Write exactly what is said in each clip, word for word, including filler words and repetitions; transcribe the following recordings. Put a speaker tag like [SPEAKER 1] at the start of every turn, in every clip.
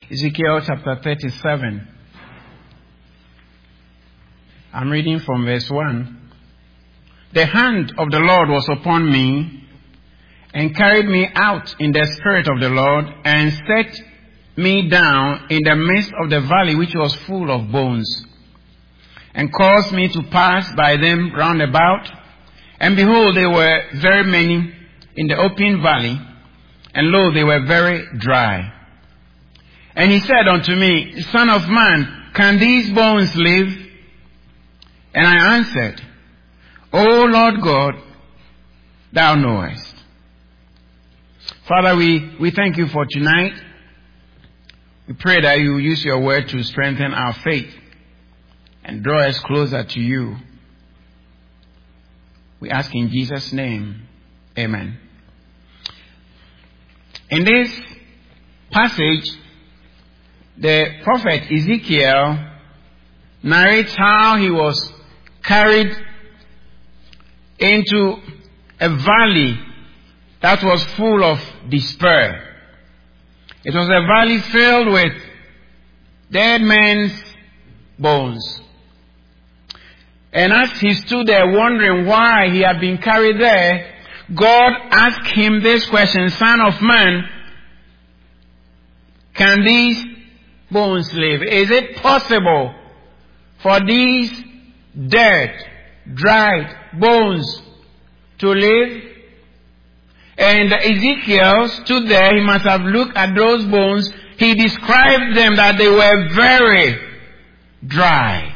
[SPEAKER 1] Ezekiel chapter thirty-seven. I'm reading from verse one. The hand of the Lord was upon me, and carried me out in the spirit of the Lord, and set me down in the midst of the valley which was full of bones, and caused me to pass by them round about. And behold, they were very many in the open valley, and lo, they were very dry. And he said unto me, Son of man, can these bones live? And I answered, O Lord God, thou knowest. Father, we, we thank you for tonight. We pray that you use your word to strengthen our faith and draw us closer to you. We ask in Jesus' name, amen. In this passage, the prophet Ezekiel narrates how he was carried into a valley that was full of despair. It was a valley filled with dead men's bones. And as he stood there wondering why he had been carried there, God asked him this question, Son of man, can these bones live? Is it possible for these dead, dried bones to live? And Ezekiel stood there. He must have looked at those bones. He described them that they were very dry.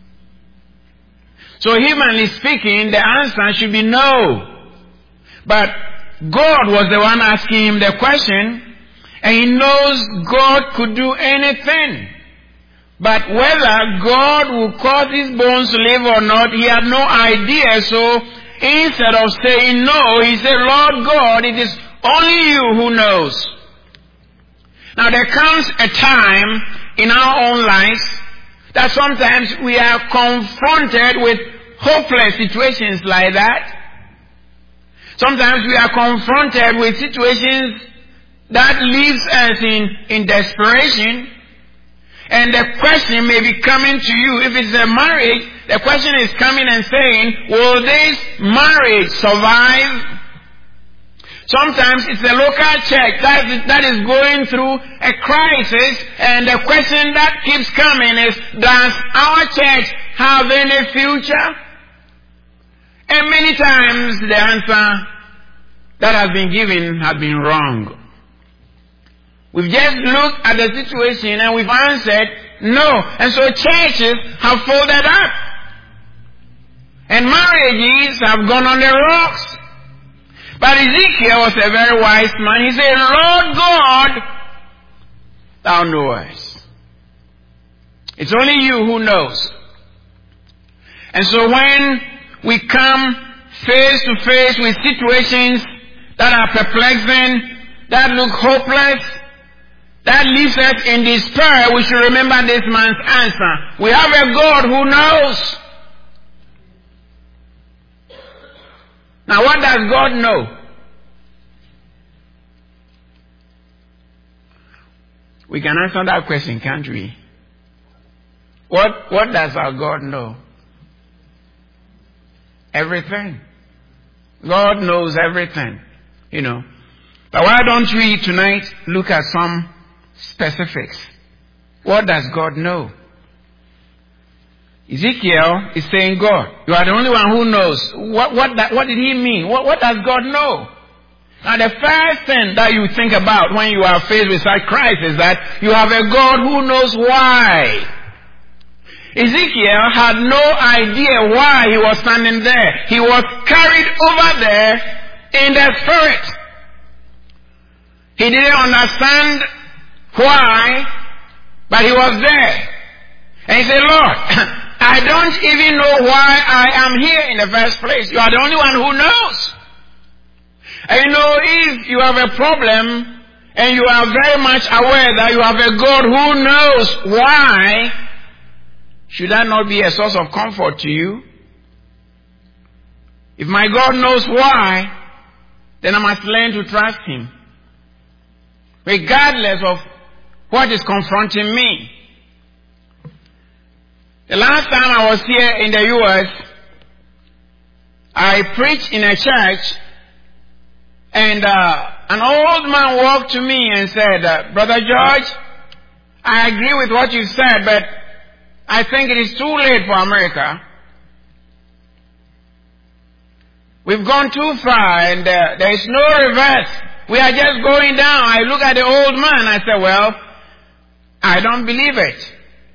[SPEAKER 1] So humanly speaking, the answer should be no. But God was the one asking him the question. And he knows God could do anything. But whether God will cause his bones to live or not, he had no idea. So instead of saying no, he said, Lord God, it is only you who knows. Now there comes a time in our own lives that sometimes we are confronted with hopeless situations like that. Sometimes we are confronted with situations that leaves us in, in desperation. And the question may be coming to you. If it's a marriage, the question is coming and saying, will this marriage survive? Sometimes it's a local church that is, that is going through a crisis, and the question that keeps coming is, does our church have any future? And many times the answer that has been given has been wrong. We've just looked at the situation and we've answered no. And so churches have folded up. And marriages have gone on the rocks. But Ezekiel was a very wise man. He said, Lord God, thou knowest. It's only you who knows. And so when we come face to face with situations that are perplexing, that look hopeless, that leaves us in despair, we should remember this man's answer. We have a God who knows. Now what does God know? We can answer that question, can't we? What, what does our God know? Everything. God knows everything, you know. But why don't we tonight look at some specifics? What does God know? Ezekiel is saying, God, you are the only one who knows. What, what, that, what did he mean? What, what does God know? Now the first thing that you think about when you are faced with such crisis is that you have a God who knows why. Ezekiel had no idea why he was standing there. He was carried over there in the spirit. He didn't understand why, but he was there. And he said, Lord, I don't even know why I am here in the first place. You are the only one who knows. And you know, if you have a problem and you are very much aware that you have a God who knows why, should that not be a source of comfort to you? If my God knows why, then I must learn to trust him, regardless of what is confronting me. The last time I was here in the U S, I preached in a church, and uh, an old man walked to me and said, uh, Brother George, I agree with what you said, but I think it is too late for America. We've gone too far, and uh, there is no reverse. We are just going down. I look at the old man, I say, well, I don't believe it.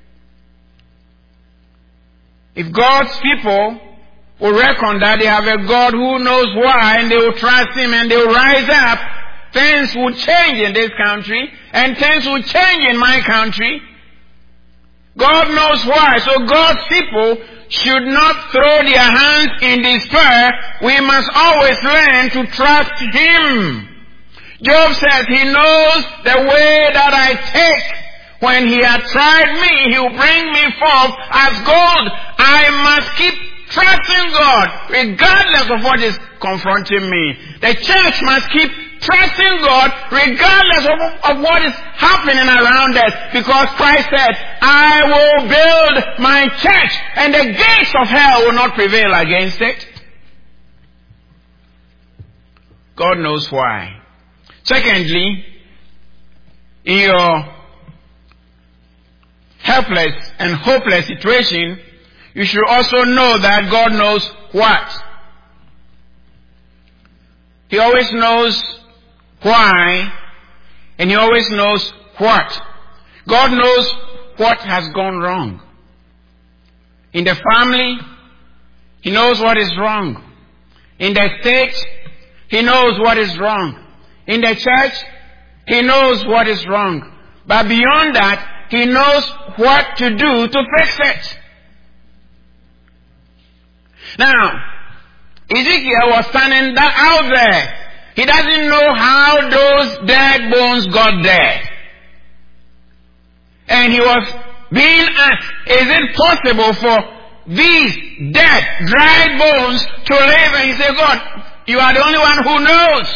[SPEAKER 1] If God's people will reckon that they have a God who knows why, and they will trust Him, and they will rise up, things will change in this country, and things will change in my country. God knows why. So God's people should not throw their hands in despair. We must always learn to trust Him. Job says, He knows the way that I take. When He had tried me, He will bring me forth as gold. I must keep trusting God regardless of what is confronting me. The church must keep trusting God regardless of, of what is happening around us, because Christ said, I will build my church and the gates of hell will not prevail against it. God knows why. Secondly, in your helpless and hopeless situation, you should also know that God knows what. He always knows why, and He always knows what. God knows what has gone wrong. In the family, He knows what is wrong. In the state, He knows what is wrong. In the church, He knows what is wrong. But beyond that, He knows what to do to fix it. Now, Ezekiel was standing out there. He doesn't know how those dead bones got there. And he was being asked, is it possible for these dead, dried bones to live? And he said, God, you are the only one who knows.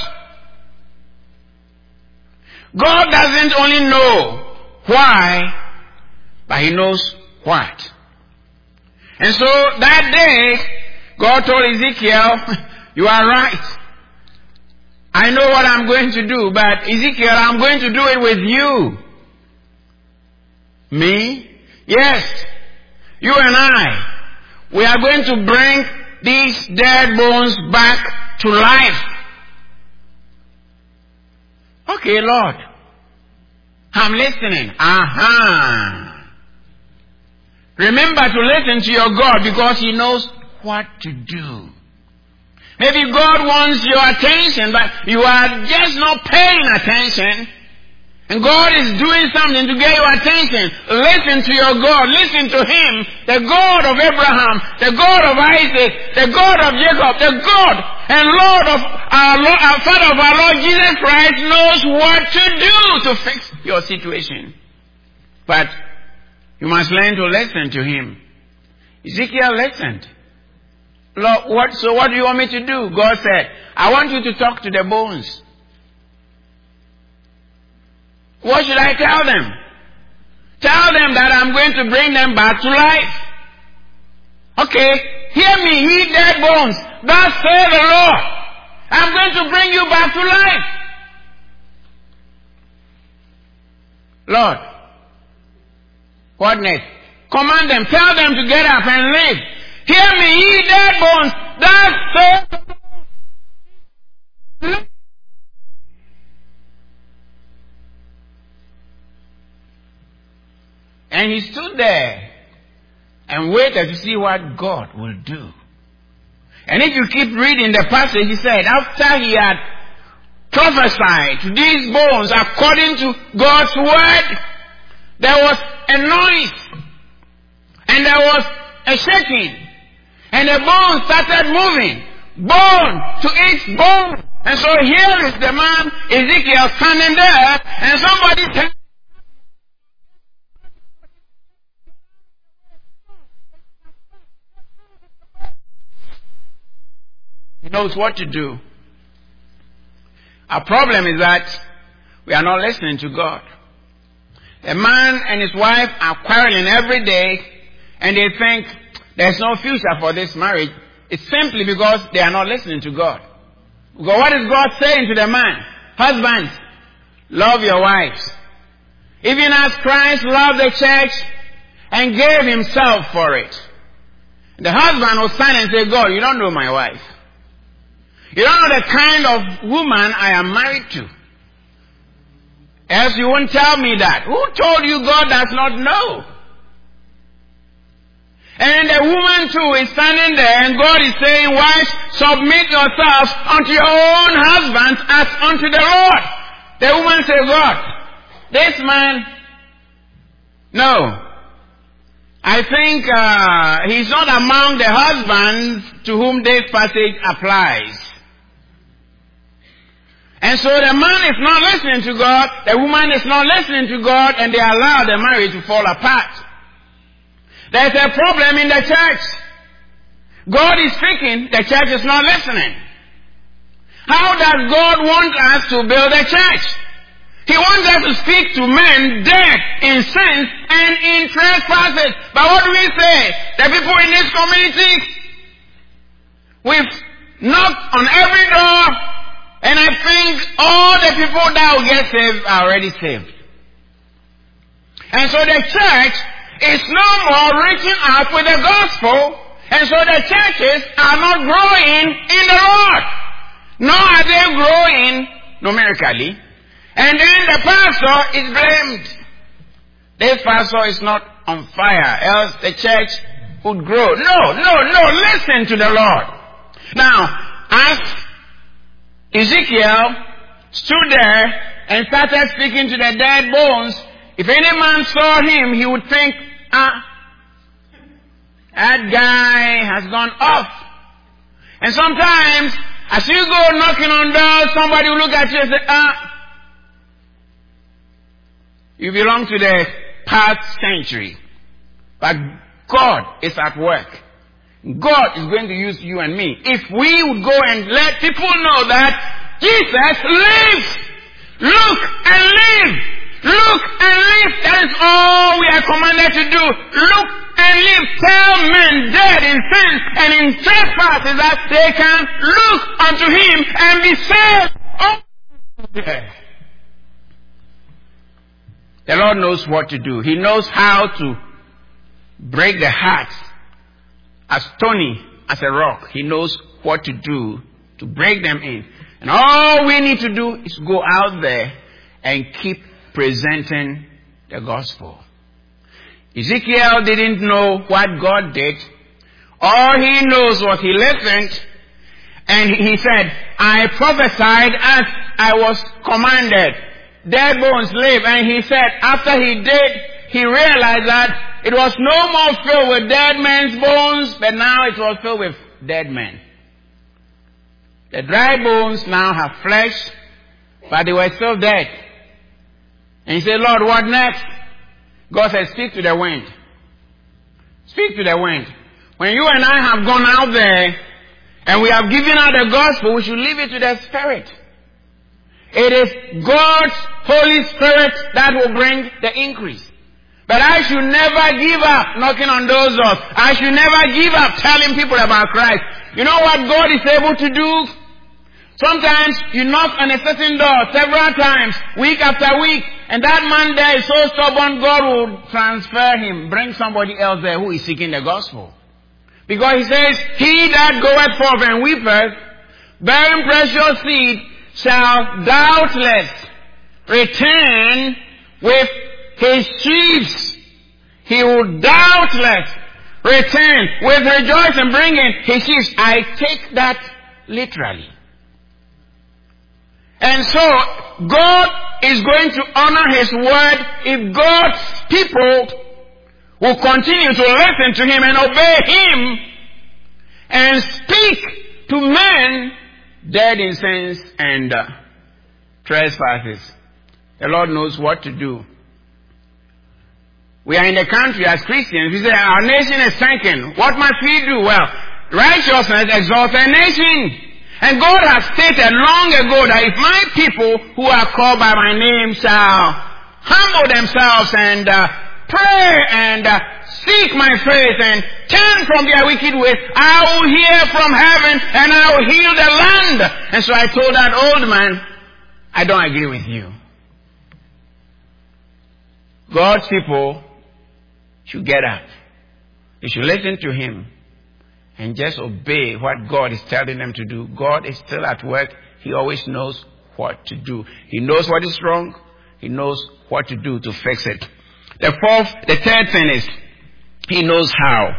[SPEAKER 1] God doesn't only know why, but He knows what. And so that day, God told Ezekiel, you are right. I know what I'm going to do, but Ezekiel, I'm going to do it with you. Me? Yes. You and I. We are going to bring these dead bones back to life. Okay, Lord. I'm listening. Aha. Remember to listen to your God, because He knows what to do. Maybe God wants your attention, but you are just not paying attention. And God is doing something to get your attention. Listen to your God. Listen to Him. The God of Abraham, the God of Isaac, the God of Jacob, the God and Lord of our Lord, our Father of our Lord Jesus Christ knows what to do to fix your situation. But you must learn to listen to Him. Ezekiel listened. Lord, what, so what do you want me to do? God said, I want you to talk to the bones. What should I tell them? Tell them that I'm going to bring them back to life. Okay, hear me, ye dead bones. Thus saith the Lord, I'm going to bring you back to life. Lord, what next? Command them, tell them to get up and live. Hear me, ye dead bones. Thus saith the Lord. And he stood there and waited to see what God will do. And if you keep reading the passage, he said, after he had prophesied to these bones according to God's word, there was a noise, and there was a shaking, and the bones started moving, bone to each bone. And so here is the man Ezekiel standing there, and somebody tells He knows what to do. Our problem is that we are not listening to God. A man and his wife are quarreling every day, and they think there's no future for this marriage. It's simply because they are not listening to God. Because what is God saying to the man? Husbands, love your wives. Even as Christ loved the church and gave himself for it. The husband will stand and say, God, you don't know my wife. You don't know the kind of woman I am married to. Else you won't tell me that. Who told you God does not know? And the woman too is standing there, and God is saying, wives, submit yourselves unto your own husbands as unto the Lord. The woman says, God, this man, no. I think uh, he's not among the husbands to whom this passage applies. And so the man is not listening to God, the woman is not listening to God, and they allow the marriage to fall apart. There's a problem in the church. God is speaking, the church is not listening. How does God want us to build a church? He wants us to speak to men dead in sins and in trespasses. But what do we say? The people in this community, we've knocked on every door, and I think all the people that will get saved are already saved. And so the church is no more reaching out with the gospel, and so the churches are not growing in the Lord. Nor are they growing numerically. And then the pastor is blamed. This pastor is not on fire, else the church would grow. No, no, no, listen to the Lord. Now, as Ezekiel stood there and started speaking to the dead bones, if any man saw him, he would think, ah, that guy has gone off. And sometimes, as you go knocking on doors, somebody will look at you and say, ah, you belong to the past century. But God is at work. God is going to use you and me. If we would go and let people know that Jesus lives. Look and live. Look and live. That is all we are commanded to do. Look and live. Tell men dead in sins and in trespasses that they can look unto him and be saved. Oh, yeah. The Lord knows what to do. He knows how to break the heart as stony as a rock. He knows what to do to break them in. And all we need to do is go out there and keep presenting the gospel. Ezekiel didn't know what God did. All he knows was he listened, and he said, I prophesied as I was commanded. Dead bones live. And he said, after he did, he realized that it was no more filled with dead men's bones, but now it was filled with dead men. The dry bones now have flesh, but they were still dead. And he said, Lord, what next? God said, speak to the wind. Speak to the wind. When you and I have gone out there, and we have given out the gospel, we should leave it to the Spirit. It is God's Holy Spirit that will bring the increase. But I should never give up knocking on those doors. I should never give up telling people about Christ. You know what God is able to do? Sometimes you knock on a certain door several times, week after week, and that man there is so stubborn, God will transfer him, bring somebody else there who is seeking the gospel. Because he says, he that goeth forth and weepeth, bearing precious seed, shall doubtless return with his sheaves. He will doubtless return with rejoicing, bringing his sheaves. I take that literally. And so, God is going to honor his word if God's people will continue to listen to him and obey him and speak to men dead in sins and uh, trespasses. The Lord knows what to do. We are in the country as Christians. We say our nation is sinking. What must we do? Well, righteousness exalts a nation. And God has stated long ago that if my people who are called by my name shall humble themselves and uh, pray and uh, seek my face and turn from their wicked ways, I will hear from heaven and I will heal the land. And so I told that old man, I don't agree with you. God's people should get up. They should listen to him and just obey what God is telling them to do. God is still at work. He always knows what to do. He knows what is wrong. He knows what to do to fix it. The fourth, the third thing is, he knows how.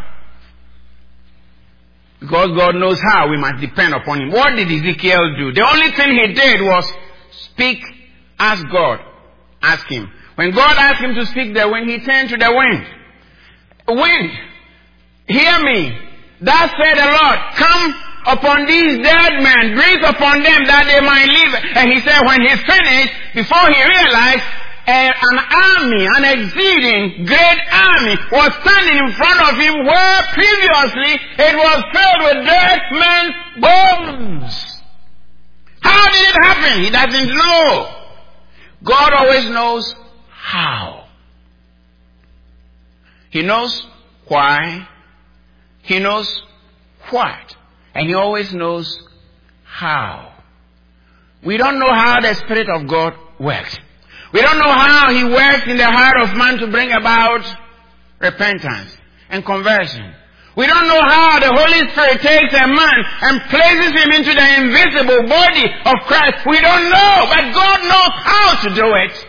[SPEAKER 1] Because God knows how, we must depend upon him. What did Ezekiel do? The only thing he did was speak, ask God, ask him. When God asked him to speak the wind, he turned to the wind. Wind, hear me. Thus said the Lord, come upon these dead men, breathe upon them that they might live. And he said when he finished, before he realized, uh, an army, an exceeding great army was standing in front of him where previously it was filled with dead men's bones. How did it happen? He doesn't know. God always knows how. He knows why. He knows what. And he always knows how. We don't know how the Spirit of God works. We don't know how he works in the heart of man to bring about repentance and conversion. We don't know how the Holy Spirit takes a man and places him into the invisible body of Christ. We don't know, but God knows how to do it.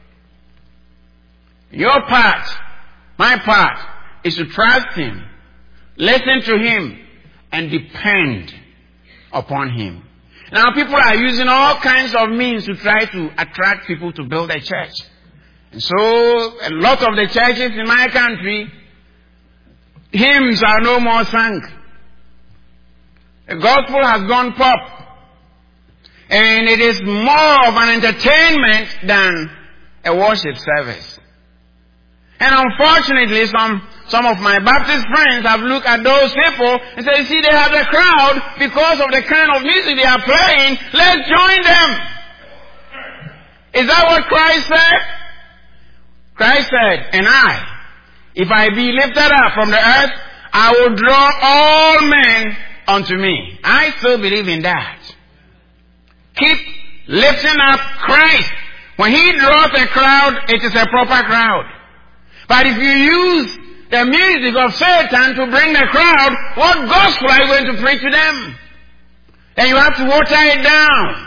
[SPEAKER 1] Your part, my part, is to trust him, listen to him, and depend upon him. Now people are using all kinds of means to try to attract people to build a church. And so a lot of the churches in my country, hymns are no more sung. The gospel has gone pop. And it is more of an entertainment than a worship service. And unfortunately, some some of my Baptist friends have looked at those people and said, see, they have a crowd because of the kind of music they are playing. Let's join them. Is that what Christ said? Christ said, and I, if I be lifted up from the earth, I will draw all men unto me. I still believe in that. Keep lifting up Christ. When he draws a crowd, it is a proper crowd. But if you use the music of Satan to bring the crowd, what gospel are you going to preach to them? Then you have to water it down.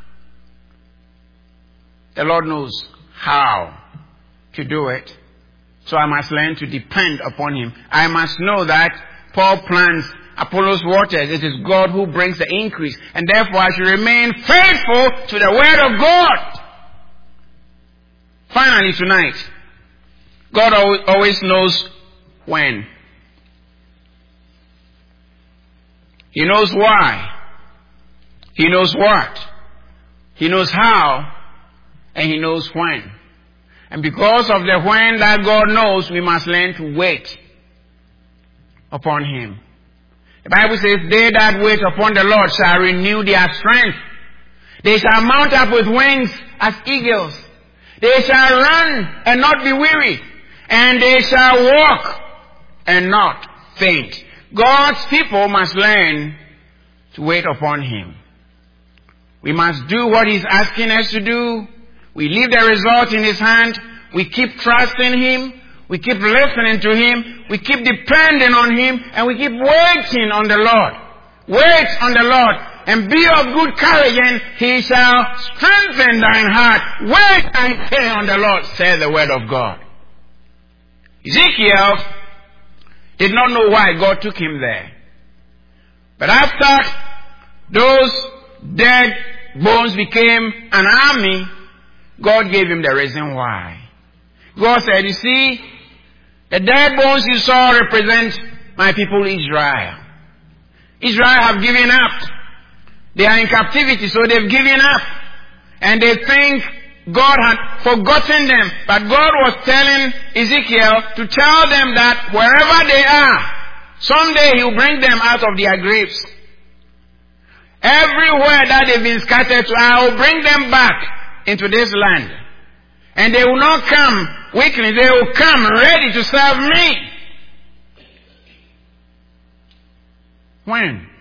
[SPEAKER 1] The Lord knows how to do it. So I must learn to depend upon him. I must know that Paul plants, Apollos waters. It is God who brings the increase. And therefore I should remain faithful to the word of God. Finally tonight, God always knows when. He knows why. He knows what. He knows how. And he knows when. And because of the when that God knows, we must learn to wait upon him. The Bible says, they that wait upon the Lord shall renew their strength. They shall mount up with wings as eagles. They shall run and not be weary. And they shall walk and not faint. God's people must learn to wait upon him. We must do what he's asking us to do. We leave the result in his hand. We keep trusting him. We keep listening to him. We keep depending on him. And we keep waiting on the Lord. Wait on the Lord. And be of good courage, and he shall strengthen thine heart. Wait, I say, on the Lord, says the word of God. Ezekiel did not know why God took him there. But after those dead bones became an army, God gave him the reason why. God said, you see, the dead bones you saw represent my people Israel. Israel have given up. They are in captivity, so they've given up. And they think God had forgotten them. But God was telling Ezekiel to tell them that wherever they are, someday he will bring them out of their graves. Everywhere that they've been scattered to, I will bring them back into this land. And they will not come weakly. They will come ready to serve me. When?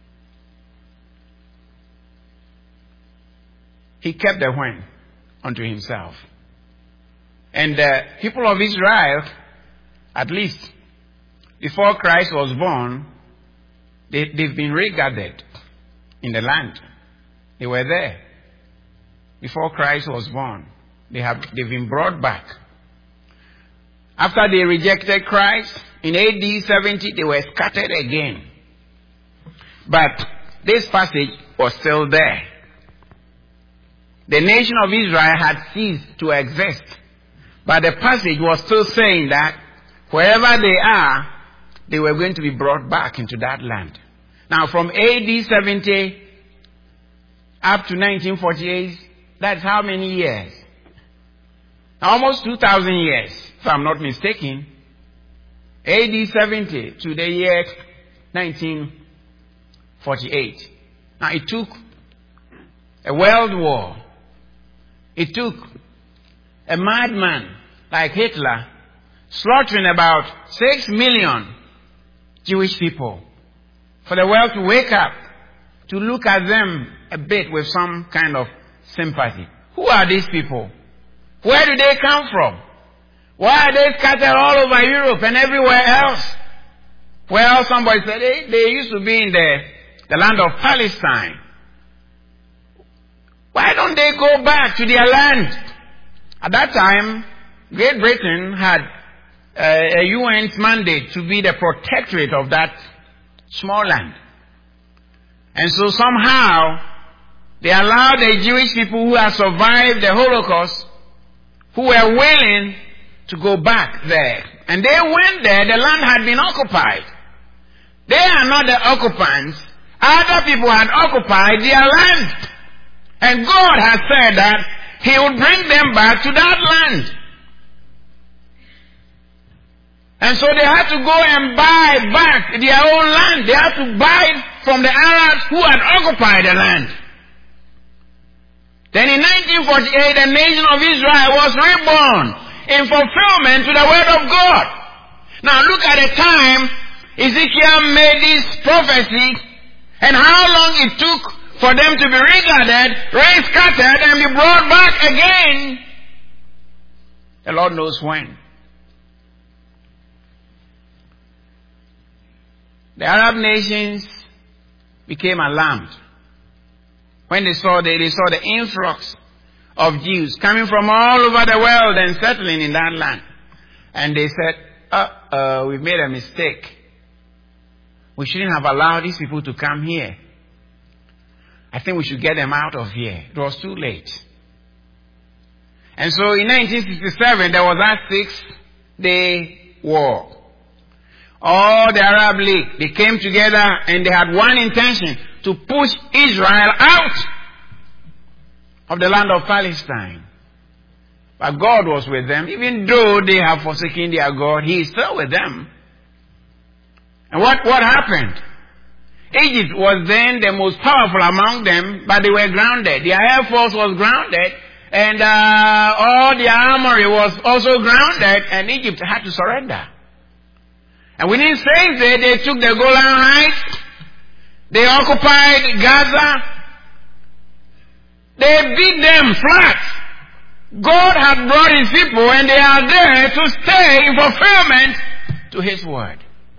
[SPEAKER 1] He kept the when unto himself. And the people of Israel, at least before Christ was born, they, they've been regathered in the land. They were there before Christ was born. They have, they've been brought back. After they rejected Christ, in A D seventy, they were scattered again. But this passage was still there. The nation of Israel had ceased to exist. But the passage was still saying that wherever they are, they were going to be brought back into that land. Now from A D seventy up to nineteen forty-eight, that's how many years? Almost two thousand years, if I'm not mistaken. A D seventy to the year nineteen forty-eight. Now it took a world war. It took a madman like Hitler slaughtering about six million Jewish people for the world to wake up, to look at them a bit with some kind of sympathy. Who are these people? Where do they come from? Why are they scattered all over Europe and everywhere else? Well, somebody said they, they used to be in the, the land of Palestine. Why don't they go back to their land? At that time, Great Britain had uh, a U N's mandate to be the protectorate of that small land. And so somehow, they allowed the Jewish people who had survived the Holocaust, who were willing to go back there. And they went there, the land had been occupied. They are not the occupants. Other people had occupied their land. And God has said that He would bring them back to that land. And so they had to go and buy back their own land. They had to buy it from the Arabs who had occupied the land. Then in nineteen forty-eight, the nation of Israel was reborn in fulfillment to the word of God. Now look at the time Ezekiel made this prophecy and how long it took for them to be regathered, re-scattered, and be brought back again. The Lord knows when. The Arab nations became alarmed when they saw the, they saw the influx of Jews coming from all over the world and settling in that land. And they said, uh, uh, we've made a mistake. We shouldn't have allowed these people to come here. I think we should get them out of here. It was too late. And so in nineteen sixty-seven, there was that six-day war. All the Arab League, they came together and they had one intention, to push Israel out of the land of Palestine. But God was with them. Even though they have forsaken their God, He is still with them. And what, what happened? Egypt was then the most powerful among them, but they were grounded. Their air force was grounded, and uh, all their armory was also grounded, and Egypt had to surrender. And within six days, they took the Golan Heights. They occupied Gaza. They beat them flat. God had brought His people, and they are there to stay in fulfillment to His word.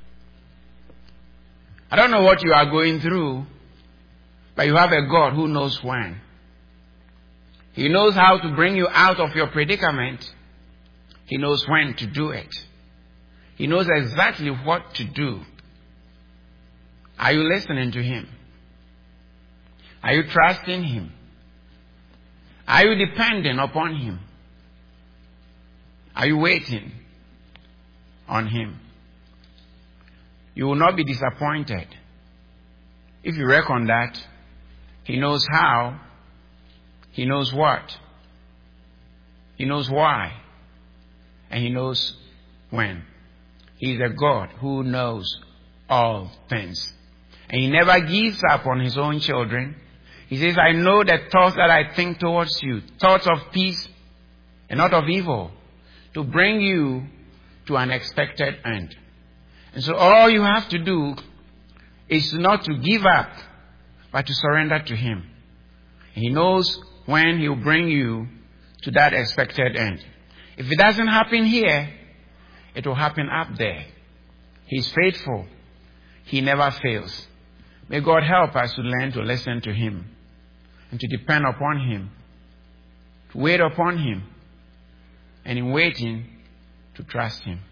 [SPEAKER 1] I don't know what you are going through, but you have a God who knows when. He knows how to bring you out of your predicament. He knows when to do it. He knows exactly what to do. Are you listening to Him? Are you trusting Him? Are you depending upon Him? Are you waiting on Him? You will not be disappointed. If you reckon that, He knows how, He knows what, He knows why, and He knows when. He is a God who knows all things. And He never gives up on His own children. He says, I know the thoughts that I think towards you, thoughts of peace and not of evil, to bring you to an expected end. And so all you have to do is not to give up, but to surrender to Him. He knows when He'll bring you to that expected end. If it doesn't happen here, it will happen up there. He's faithful. He never fails. May God help us to learn to listen to Him and to depend upon Him, to wait upon Him, and in waiting, to trust Him.